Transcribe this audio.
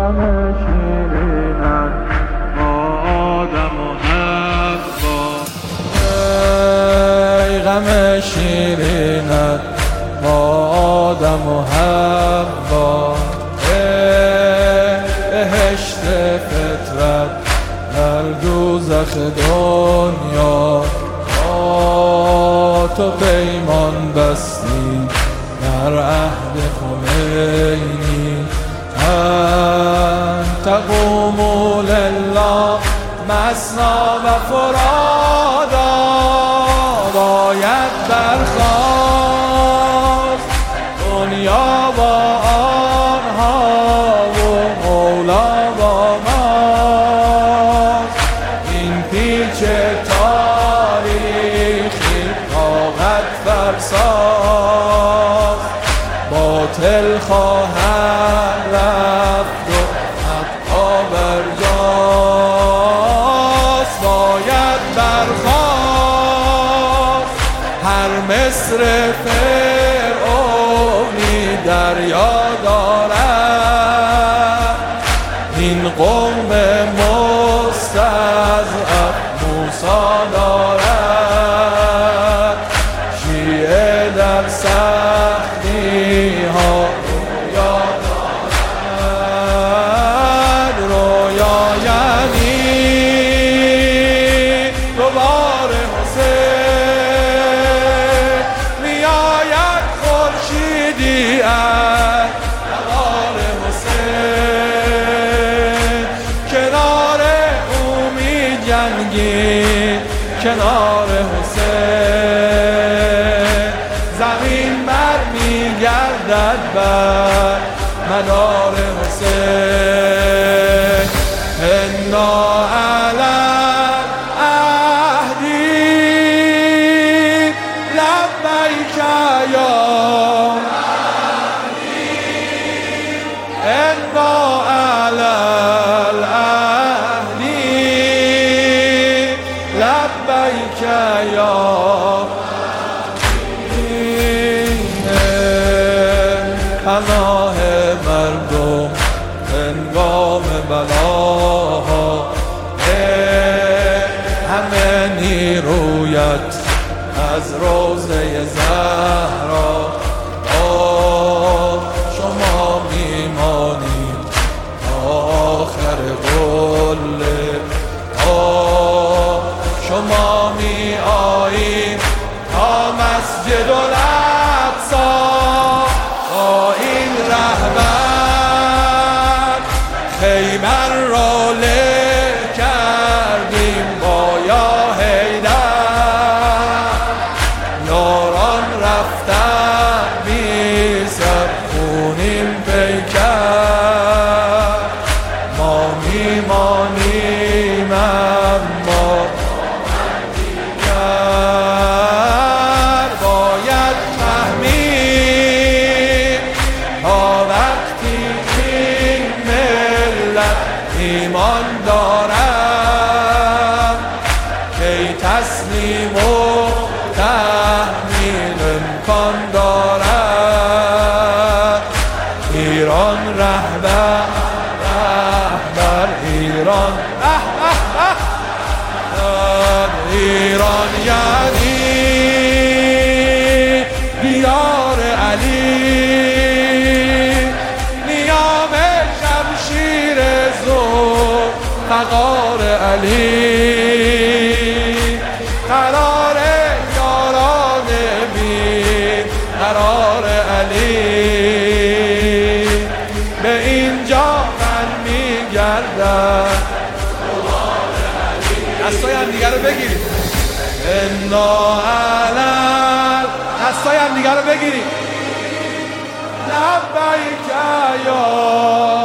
غم شیرینت با آدم و حوا، ای غم شیرینت با آدم و حوا، ای بهشت فطرت در دوزخ دنیا، با تو پیمان بستی در عهد خمینی، انت قوم لله مثنا و فرادا، باید برخاست دنیا با آنها و مولا با ما، این پیچ تاریخی طاقت فرساست، باطل خواهد رفت و حقا برجاست، باید برخاست هر مصر فرعونی دریا دارد، این قوم مستضعف موسی دارد، شیعه در سختی ها رویا دارد، رویا یعنی دوبار حسین میآید خورشیدی از نوار حسین، کنار او می جنگید کنار حسین، زمین بر می گردد بر مدار حسین، انا علی عهدی لبیک یا انا علی العهدی لبیک یا پناه مردم هنگام بلاها، همه نیرویت از روضه زهرا، شما میمانید تا آخر قله، شما می آیید تا مسجد الاقصی، با این رهبر خیبر را له کردیم با یا حیدر، یاران رفتن بی سر خونین پیکر، ما میمانیم اما باید فهمید تا وقتی این ملت ایمان دارد، کی تسلیم و تحمیل امکان دارد، ایران رهبر ایران ایران یعنی دیار علی، نیام شمشیر زور فقار علی، قرار یاران بی قرار علی، به اینجا من میگردم دستای هم دیگر رو بگیرید، انا علل دستای هم دیگر رو بگیرید، لبیک یا